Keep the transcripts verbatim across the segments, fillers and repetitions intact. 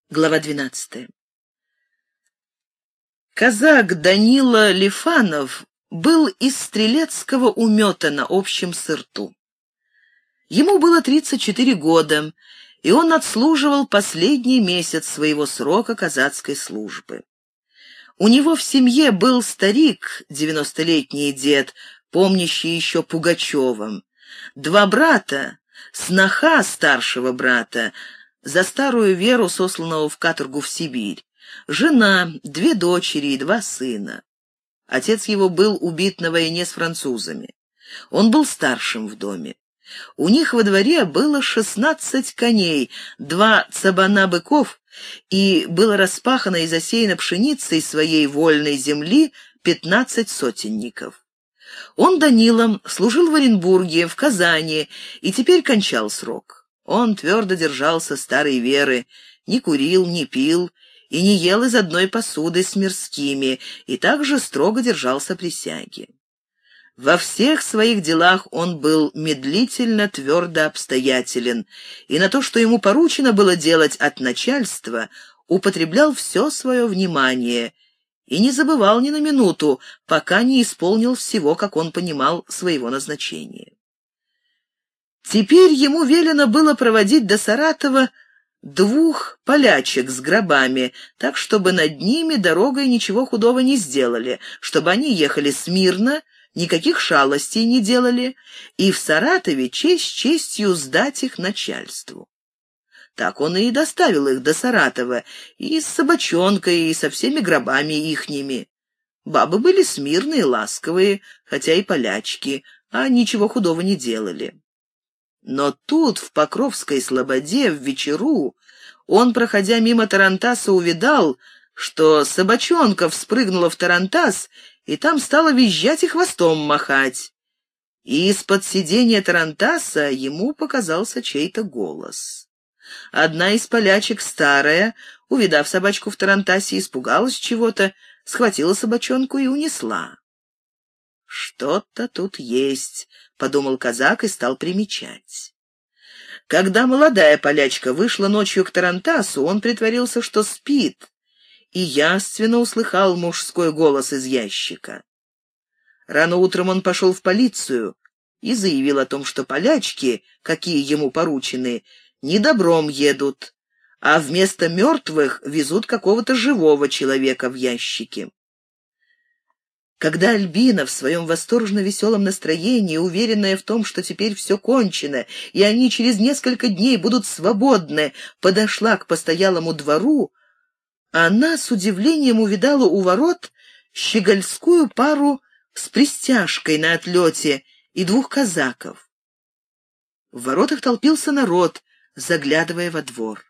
Глава двенадцатая. Казак Данила Лифанов был из стрелецкого умета на общем сырту. Ему было тридцать четыре года, и он отслуживал последний месяц своего срока казацкой службы. У него в семье был старик, девяностолетний дед, помнящий еще Пугачевым, два брата, сноха старшего брата, за старую веру сосланного в каторгу в Сибирь, жена, две дочери и два сына. Отец его был убит на войне с французами. Он был старшим в доме. У них во дворе было шестнадцать коней, два цабана быков, и было распахано и засеяно пшеницей своей вольной земли пятнадцать сотенников. Он, Данила, служил в Оренбурге, в Казани, и теперь кончал срок. Он твердо держался старой веры, не курил, не пил и не ел из одной посуды с мирскими, и также строго держался присяги. Во всех своих делах он был медлительно, твердо обстоятелен, и на то, что ему поручено было делать от начальства, употреблял все свое внимание и не забывал ни на минуту, пока не исполнил всего, как он понимал, своего назначения. Теперь ему велено было проводить до Саратова двух полячек с гробами, так, чтобы над ними дорогой ничего худого не сделали, чтобы они ехали смирно, никаких шалостей не делали, и в Саратове честь честью сдать их начальству. Так он и доставил их до Саратова, и с собачонкой, и со всеми гробами ихними. Бабы были смирные, ласковые, хотя и полячки, а ничего худого не делали. Но тут, в Покровской слободе, в вечеру, он, проходя мимо тарантаса, увидал, что собачонка вспрыгнула в тарантас, и там стала визжать и хвостом махать. И из-под сиденья тарантаса ему показался чей-то голос. Одна из полячек, старая, увидав собачку в тарантасе, испугалась чего-то, схватила собачонку и унесла. «Что-то тут есть», — подумал казак и стал примечать. Когда молодая полячка вышла ночью к тарантасу, он притворился, что спит, и явственно услыхал мужской голос из ящика. Рано утром он пошел в полицию и заявил о том, что полячки, какие ему поручены, не добром едут, а вместо мертвых везут какого-то живого человека в ящике. Когда Альбина в своем восторженно-веселом настроении, уверенная в том, что теперь все кончено, и они через несколько дней будут свободны, подошла к постоялому двору, она с удивлением увидала у ворот щегольскую пару с пристяжкой на отлете и двух казаков. В воротах толпился народ, заглядывая во двор.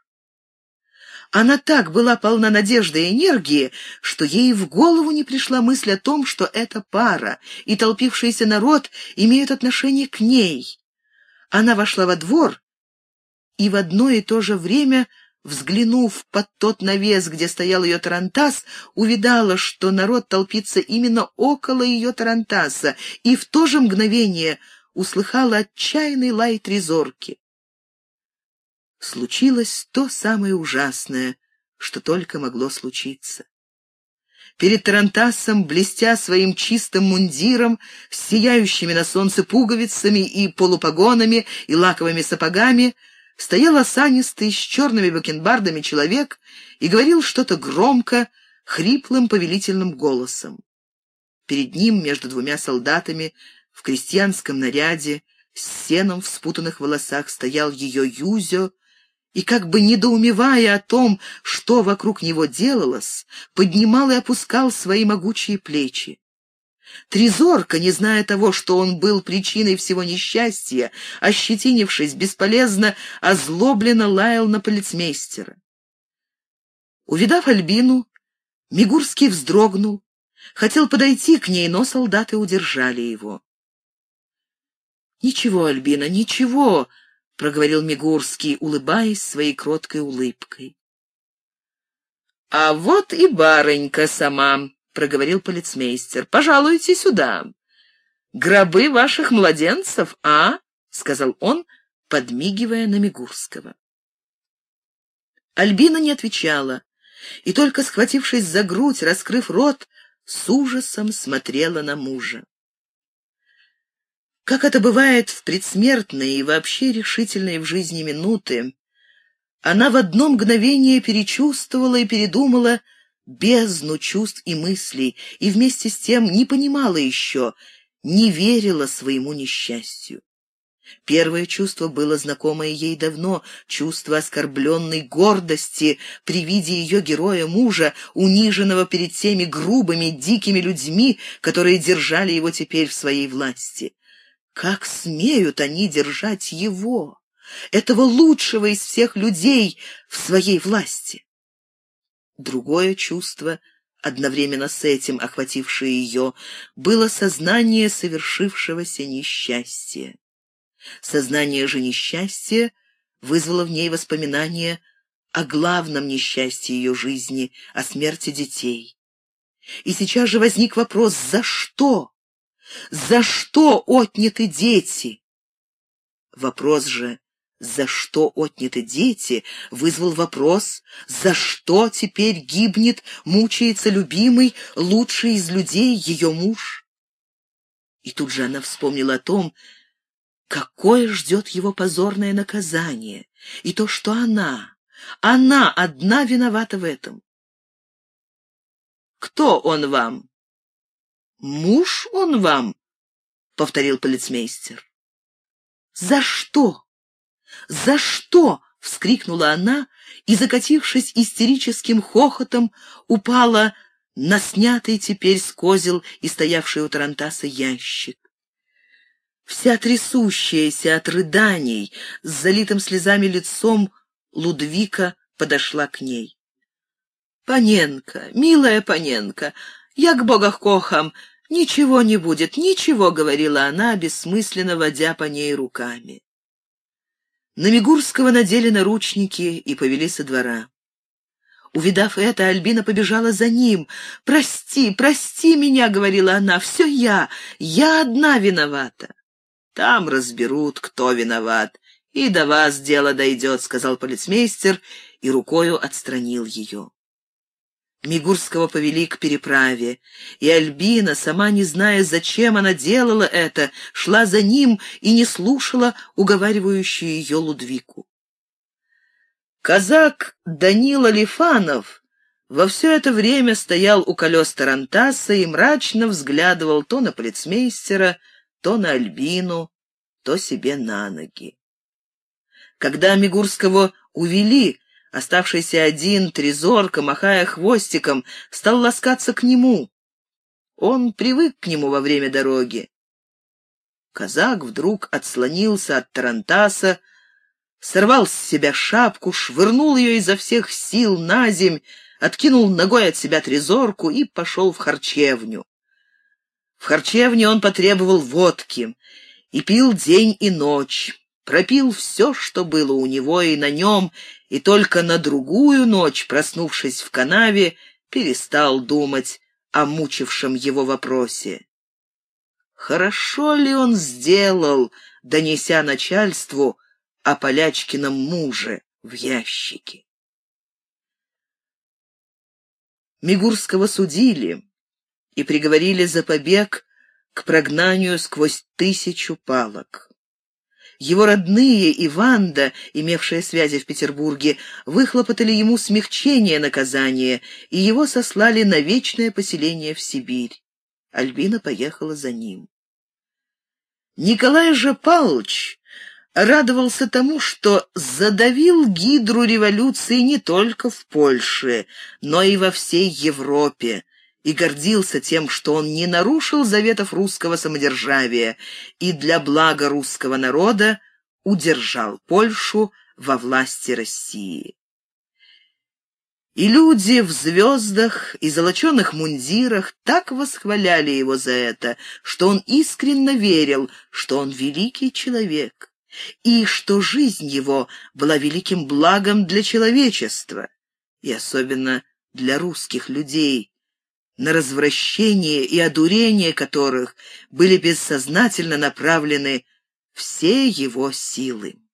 Она так была полна надежды и энергии, что ей в голову не пришла мысль о том, что эта пара и толпившийся народ имеют отношение к ней. Она вошла во двор и в одно и то же время, взглянув под тот навес, где стоял ее тарантас, увидала, что народ толпится именно около ее тарантаса, и в то же мгновение услыхала отчаянный лай трезорки. Случилось то самое ужасное, что только могло случиться. Перед тарантасом, блестя своим чистым мундиром, с сияющими на солнце пуговицами и полупогонами и лаковыми сапогами, стоял осанистый с черными бакенбардами человек и говорил что-то громко, хриплым повелительным голосом. Перед ним, между двумя солдатами, в крестьянском наряде, с сеном в спутанных волосах, стоял ее Юзё, и, как бы недоумевая о том, что вокруг него делалось, поднимал и опускал свои могучие плечи. Трезорка, не зная того, что он был причиной всего несчастья, ощетинившись, бесполезно, озлобленно лаял на полицмейстера. Увидав Альбину, Мигурский вздрогнул, хотел подойти к ней, но солдаты удержали его. «Ничего, Альбина, ничего», — проговорил Мигурский, улыбаясь своей кроткой улыбкой. «А вот и барынька сама», — проговорил полицмейстер. «Пожалуйте сюда. Гробы ваших младенцев, а?» — сказал он, подмигивая на Мигурского. Альбина не отвечала, и только схватившись за грудь, раскрыв рот, с ужасом смотрела на мужа. Как это бывает в предсмертные и вообще решительные в жизни минуты, она в одно мгновение перечувствовала и передумала бездну чувств и мыслей, и вместе с тем не понимала еще, не верила своему несчастью. Первое чувство было знакомое ей давно, чувство оскорбленной гордости при виде ее героя-мужа, униженного перед теми грубыми, дикими людьми, которые держали его теперь в своей власти. Как смеют они держать его, этого лучшего из всех людей, в своей власти? Другое чувство, одновременно с этим охватившее ее, было сознание совершившегося несчастья. Сознание же несчастья вызвало в ней воспоминания о главном несчастье ее жизни, о смерти детей. И сейчас же возник вопрос: за что? За что отняты дети? Вопрос же, за что отняты дети, вызвал вопрос, за что теперь гибнет, мучается любимый, лучший из людей, ее муж? И тут же она вспомнила о том, какое ждет его позорное наказание, и то, что она, она одна виновата в этом. «Кто он вам?» «Муж он вам», — повторил полицмейстер. «За что? За что?» — вскрикнула она и, закатившись истерическим хохотом, упала на снятый теперь с козел и стоявший у тарантаса ящик. Вся трясущаяся от рыданий, с залитым слезами лицом, Лудвика подошла к ней. «Паненка, милая Паненка, я к богах кохам, ничего не будет, ничего», — говорила она, бессмысленно водя по ней руками. На Мигурского надели наручники и повели со двора. Увидав это, Альбина побежала за ним. «Прости, прости меня», — говорила она, — «все я, я одна виновата». «Там разберут, кто виноват, и до вас дело дойдет», — сказал полицмейстер и рукою отстранил ее. Мигурского повели к переправе, и Альбина, сама не зная, зачем она делала это, шла за ним и не слушала уговаривающую ее Лудвику. Казак Данила Лифанов во все это время стоял у колес тарантаса и мрачно взглядывал то на полицмейстера, то на Альбину, то себе на ноги. Когда Мигурского увели, оставшийся один, Трезорка, махая хвостиком, стал ласкаться к нему. Он привык к нему во время дороги. Казак вдруг отслонился от тарантаса, сорвал с себя шапку, швырнул ее изо всех сил на земь, откинул ногой от себя Трезорку и пошел в харчевню. В харчевне он потребовал водки и пил день и ночь, пропил все, что было у него и на нем, и только на другую ночь, проснувшись в канаве, перестал думать о мучившем его вопросе. Хорошо ли он сделал, донеся начальству о Полячкином муже в ящике? Мигурского судили и приговорили за побег к прогнанию сквозь тысячу палок. Его родные и Ванда, имевшие связи в Петербурге, выхлопотали ему смягчение наказания, и его сослали на вечное поселение в Сибирь. Альбина поехала за ним. Николай же Павлович радовался тому, что задавил гидру революции не только в Польше, но и во всей Европе, и гордился тем, что он не нарушил заветов русского самодержавия и для блага русского народа удержал Польшу во власти России. И люди в звездах и золоченых мундирах так восхваляли его за это, что он искренне верил, что он великий человек, и что жизнь его была великим благом для человечества, и особенно для русских людей, на развращение и одурение которых были бессознательно направлены все его силы.